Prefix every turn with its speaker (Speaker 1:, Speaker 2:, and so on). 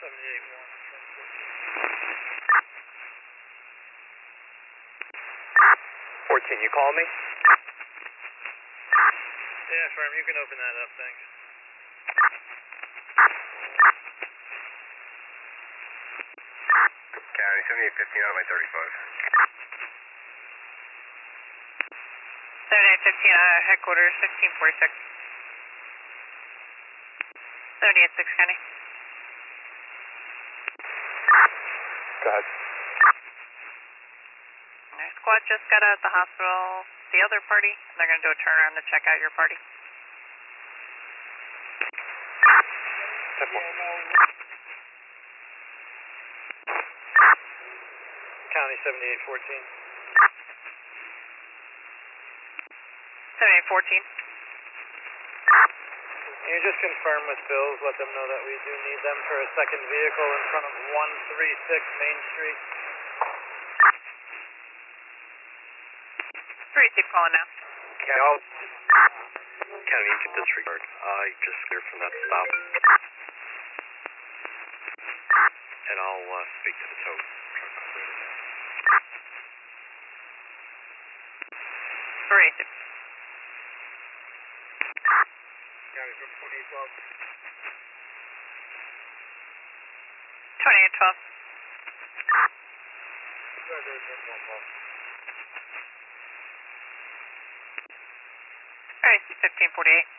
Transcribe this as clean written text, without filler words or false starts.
Speaker 1: 14, you call me?
Speaker 2: Yeah, firm, you can open that up, thanks.
Speaker 1: County 7815 out of my 35.
Speaker 3: 7815 headquarters, 1646. 786 County.
Speaker 1: Go ahead.
Speaker 3: Our squad just got out of the hospital, the other party, and they're going to do a turnaround to check out your party.
Speaker 2: County 7814.
Speaker 3: 7814.
Speaker 2: Can you just confirm with Bills, let them know that we do need them for a second vehicle in front of 136 Main Street?
Speaker 3: 3 keep calling now.
Speaker 1: County, you can disregard. I just cleared from that stop. And I'll speak to the tow truck operator.
Speaker 3: 386.
Speaker 2: County from 2812.
Speaker 3: 2812. Alright, 1548.